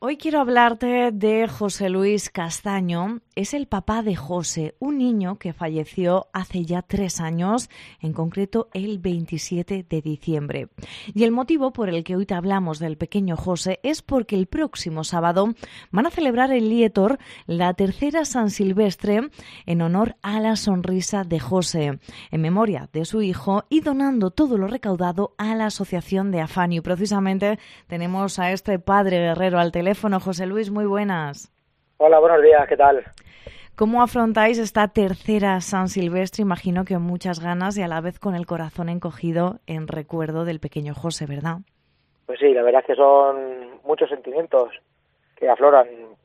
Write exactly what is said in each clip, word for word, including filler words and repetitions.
Hoy quiero hablarte de José Luis Castaño. Es el papá de José, un niño que falleció hace ya tres años, en concreto el veintisiete de diciembre. Y el motivo por el que hoy te hablamos del pequeño José es porque el próximo sábado van a celebrar en Lietor la tercera San Silvestre en honor a la sonrisa de José, en memoria de su hijo y donando todo lo recaudado a la asociación de Afanio. Y precisamente tenemos a este padre guerrero al teléfono. José Luis, muy buenas. Hola, buenos días, ¿qué tal? ¿Cómo afrontáis esta tercera San Silvestre? Imagino que con muchas ganas y a la vez con el corazón encogido en recuerdo del pequeño José, ¿verdad? Pues sí, la verdad es que son muchos sentimientos que afloran.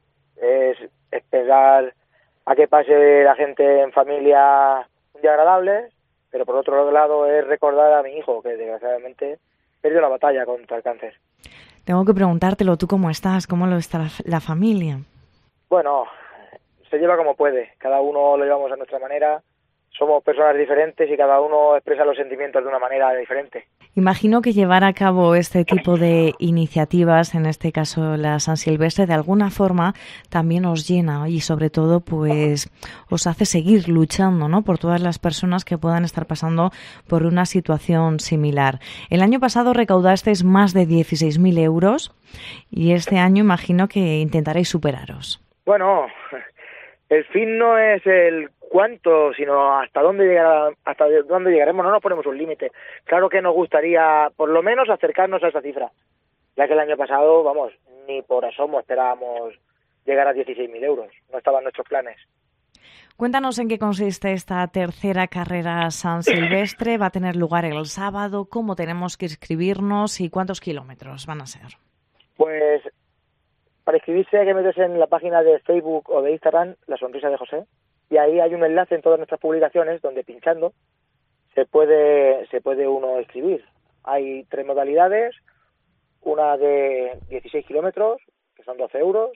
Es esperar a que pase la gente en familia un día agradable, pero por otro lado es recordar a mi hijo, que desgraciadamente perdió la batalla contra el cáncer. Tengo que preguntártelo, ¿tú cómo estás? ¿Cómo lo está la, la familia? Bueno, se lleva como puede, cada uno lo llevamos a nuestra manera, somos personas diferentes y cada uno expresa los sentimientos de una manera diferente. Imagino que llevar a cabo este tipo de iniciativas, en este caso la San Silvestre, de alguna forma también os llena y sobre todo pues os hace seguir luchando, ¿no?, por todas las personas que puedan estar pasando por una situación similar. El año pasado recaudasteis más de dieciséis mil euros y este año imagino que intentaréis superaros. Bueno, el fin no es el cuánto, sino hasta dónde llegará, hasta dónde llegaremos. No nos ponemos un límite. Claro que nos gustaría, por lo menos, acercarnos a esa cifra, ya que el año pasado, vamos, ni por asomo esperábamos llegar a dieciséis mil euros. No estaban nuestros planes. Cuéntanos en qué consiste esta tercera carrera San Silvestre. ¿Va a tener lugar el sábado? ¿Cómo tenemos que inscribirnos? ¿Y cuántos kilómetros van a ser? Pues para inscribirse hay que meterse en la página de Facebook o de Instagram, La Sonrisa de José, y ahí hay un enlace en todas nuestras publicaciones donde pinchando se puede se puede uno inscribir. Hay tres modalidades, una de dieciséis kilómetros, que son doce euros,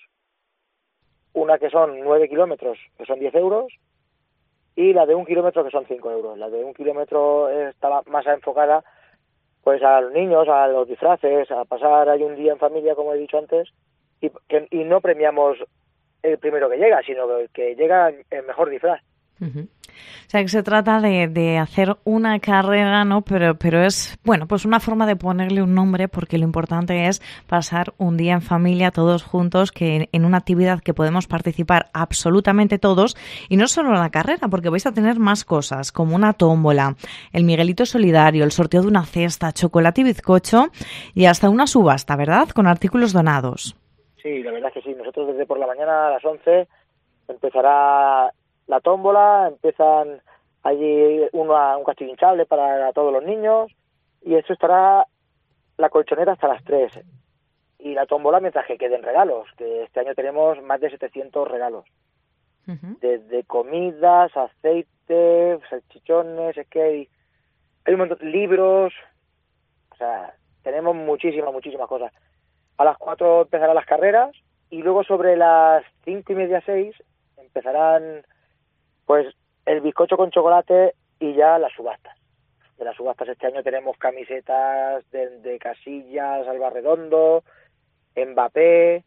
una que son nueve kilómetros, que son diez euros, y la de un kilómetro, que son cinco euros. La de un kilómetro está más enfocada pues a los niños, a los disfraces, a pasar ahí un día en familia, como he dicho antes, y, que, y no premiamos el primero que llega, sino el que llega el mejor disfraz. Uh-huh. O sea, que se trata de, de hacer una carrera, ¿no? Pero, pero es, bueno, pues una forma de ponerle un nombre, porque lo importante es pasar un día en familia todos juntos, que en una actividad que podemos participar absolutamente todos, y no solo en la carrera, porque vais a tener más cosas, como una tómbola, el Miguelito Solidario, el sorteo de una cesta, chocolate y bizcocho, y hasta una subasta, ¿verdad?, con artículos donados. Sí, la verdad es que sí. Nosotros desde por la mañana a las once empezará la tómbola, empiezan allí una, un castillo hinchable para todos los niños, y eso estará la colchonera hasta las tres. Y la tómbola mientras que queden regalos, que este año tenemos más de setecientos regalos. Uh-huh. Desde comidas, aceite, salchichones, es que hay, hay un montón de libros, o sea, tenemos muchísimas, muchísimas cosas. A las cuatro empezarán las carreras y luego sobre las cinco y media, seis empezarán pues el bizcocho con chocolate y ya las subastas. De las subastas este año tenemos camisetas de, de Casillas, Alba Redondo, Mbappé,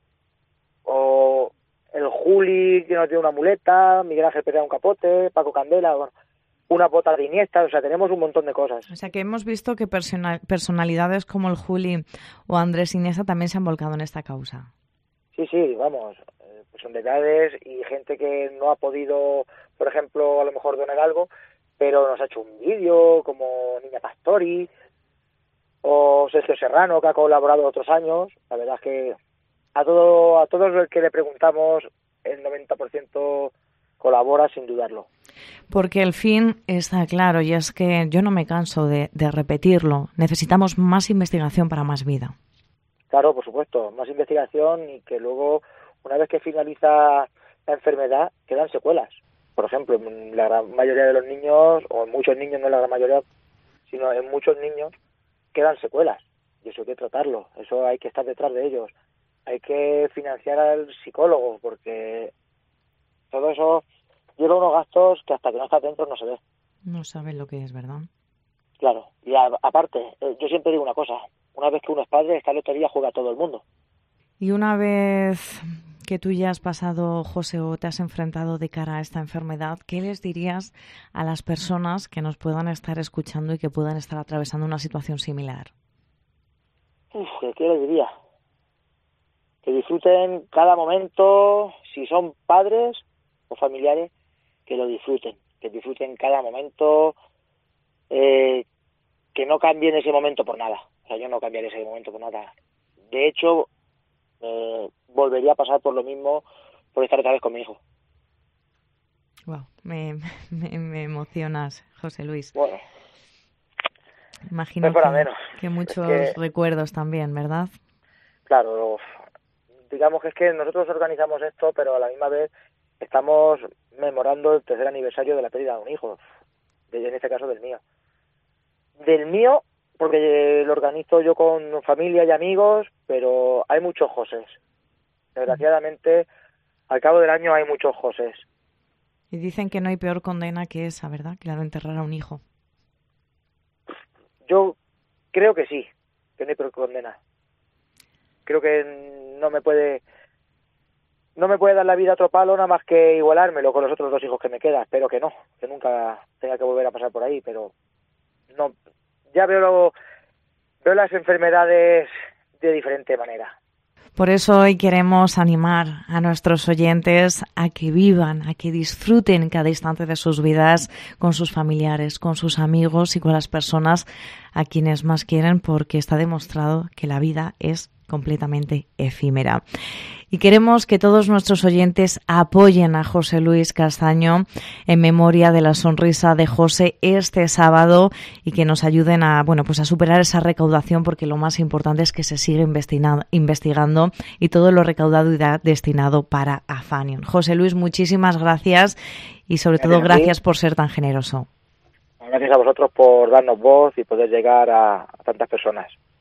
o el Juli que nos dio una muleta, Miguel Ángel Pereira un capote, Paco Candela, bueno, una bota de Iniesta, o sea, tenemos un montón de cosas. O sea, que hemos visto que persona- personalidades como el Juli o Andrés Iniesta también se han volcado en esta causa. Sí, sí, vamos, eh, personalidades y gente que no ha podido, por ejemplo, a lo mejor donar algo, pero nos ha hecho un vídeo, como Niña Pastori, o Sergio Serrano, que ha colaborado otros años. La verdad es que a todo a todos los que le preguntamos, el noventa por ciento colabora sin dudarlo. Porque el fin está claro, y es que yo no me canso de, de repetirlo. Necesitamos más investigación para más vida. Claro, por supuesto, más investigación y que luego, una vez que finaliza la enfermedad, quedan secuelas. Por ejemplo, en la gran mayoría de los niños, o en muchos niños, no en la gran mayoría, sino en muchos niños, quedan secuelas. Y eso hay que tratarlo, eso hay que estar detrás de ellos. Hay que financiar al psicólogo, porque todo eso lleva unos gastos que hasta que no está dentro no se ve. No saben lo que es, ¿verdad? Claro, y a, aparte, yo siempre digo una cosa, una vez que uno es padre, esta lotería juega a todo el mundo. Y una vez que tú ya has pasado, José, o te has enfrentado de cara a esta enfermedad, ¿qué les dirías a las personas que nos puedan estar escuchando y que puedan estar atravesando una situación similar? Uf, ¿qué les diría? Que disfruten cada momento, si son padres o familiares, que lo disfruten, que disfruten cada momento, eh, que no cambien ese momento por nada. O sea, yo no cambiaría ese momento por nada. De hecho, eh, volvería a pasar por lo mismo por estar otra vez con mi hijo. Wow, me, me, me emocionas, José Luis. Bueno, imagino no para que, menos. que muchos Es que, recuerdos también, ¿verdad? Claro, digamos que es que nosotros organizamos esto, pero a la misma vez estamos memorando el tercer aniversario de la pérdida de un hijo, en este caso del mío. Del mío, porque lo organizo yo con familia y amigos, pero hay muchos Josés. Desgraciadamente, al cabo del año hay muchos Josés. Y dicen que no hay peor condena que esa, ¿verdad? Que la de enterrar a un hijo. Yo creo que sí, que no hay peor condena. Creo que no me puede no me puede dar la vida a otro palo nada más que igualármelo con los otros dos hijos que me quedan. Espero que no, que nunca tenga que volver a pasar por ahí, pero no, ya veo lo, veo las enfermedades de diferente manera. Por eso hoy queremos animar a nuestros oyentes a que vivan, a que disfruten cada instante de sus vidas con sus familiares, con sus amigos y con las personas a quienes más quieren, porque está demostrado que la vida es completamente efímera. Y queremos que todos nuestros oyentes apoyen a José Luis Castaño en memoria de la sonrisa de José este sábado y que nos ayuden a, bueno, pues a superar esa recaudación, porque lo más importante es que se siga investigando y todo lo recaudado irá destinado para Afanion. José Luis, muchísimas gracias y sobre todo gracias por ser tan generoso. Gracias a vosotros por darnos voz y poder llegar a, a tantas personas.